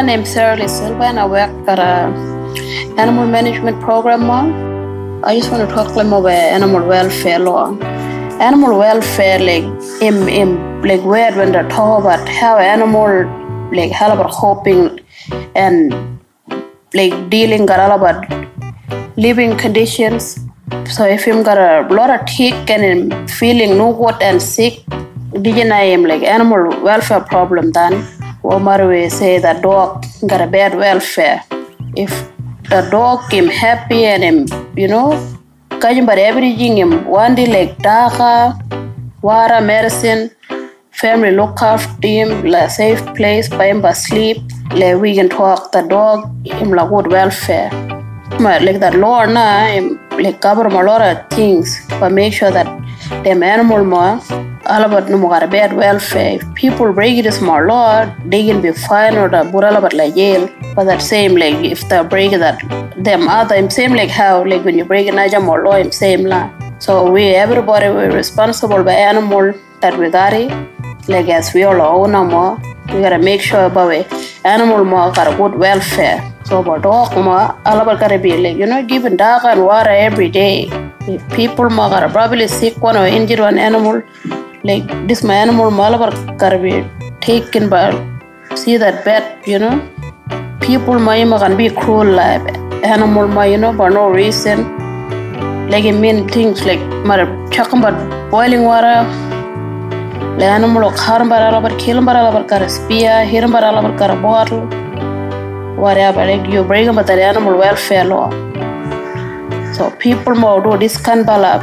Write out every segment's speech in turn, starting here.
name is Sarah Silva and I work at a animal management program. I just want to talk about animal welfare law. Animal welfare, like like where when they talk about how animal, like how about hoping and like dealing with all about living conditions. So if you got a lot of tick and feeling no good and sick, did I am like animal welfare problem then? Or we say that dog got a bad welfare. If the dog came happy and kajim but everything him one day like daka, water, medicine, family look after him, like safe place, buy him sleep, like we can talk the dog him like good welfare. Like that law na like cover a lot of things but make sure that them animal more all about no more bad welfare. If people break this more law, they can be fined or the burala about like jail. But that same like if they break that them other same like how like when you break an ajam or law same la. So everybody we're responsible by animal that we got it. Like as we all own more, we gotta make sure about it. Animal more got a good welfare. So about dog more all about gotta be like giving dog and water every day. If people more got probably sick one or injured one animal. Like this my animal malabar gotta be taken by see that bad, people can be cruel like animal for no reason. Like it mean things like talking about boiling water. The animal harm about kill about spear, hear about bottle, whatever. Like you bring about the animal welfare law. So people more do this kind of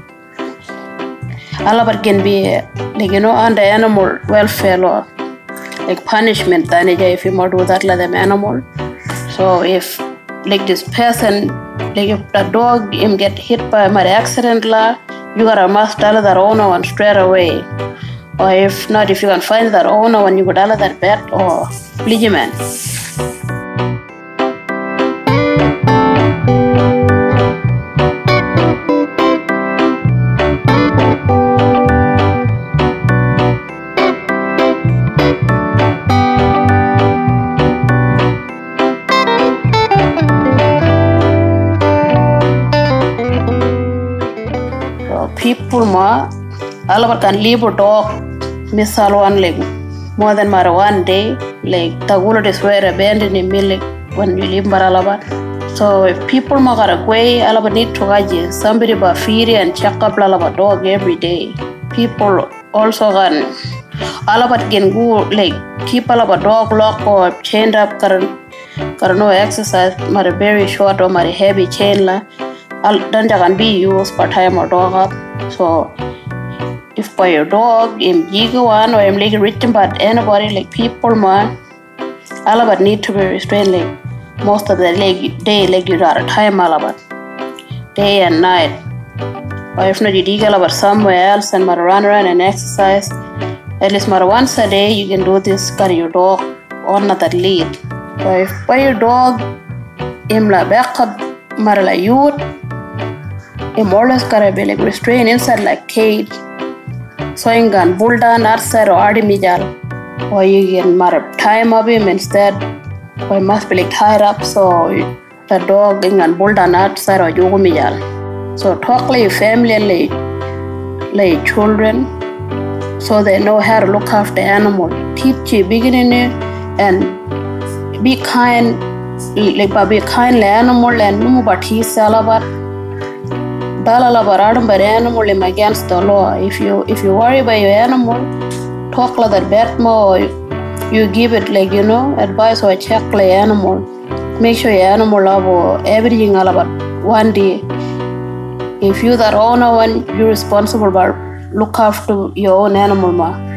all of it can be like under animal welfare law, like punishment then if you more do that like them animal. So if like this person, like if the dog get hit by my accident law, you gotta must tell that owner one straight away. Or if not, if you can find that owner when you go tell that pet or pledgement. People all of can leave a dog miss all one leg more than one day, like the world is where abandoned in milk when we live Baralaba. So if people got a way, all of need to gaji somebody but feed and check up all of a dog every day. People also can all of it can go like keep all of a dog lock or chained up current no exercise, very short or heavy chain la. Then can be used for time or dog up. So if by your dog jigo one or like written but anybody like people all of it need to be restrained like most of the day like you are a time all about day and night. Or if not you dig all about somewhere else and run around and exercise. At least once a day you can do this carry your dog on that lead. So if by your dog like back up like youth more or less gotta be like restrained inside like cage. So you can pull down outside or artimijal. Or you can time of him instead. Or it must be like tied up so the dog can pull down outside or yugumijal. So talk like your family and like children so they know how to look after animal. Teach you beginning and be kind like be kind to animal and no but he's all about animal against the law. If you worry about your animal, talk like that bad more. You give it like advice or check like animal. Make sure your animal love everything all about one day. If you that owner one, you're responsible but look after your own animal ma.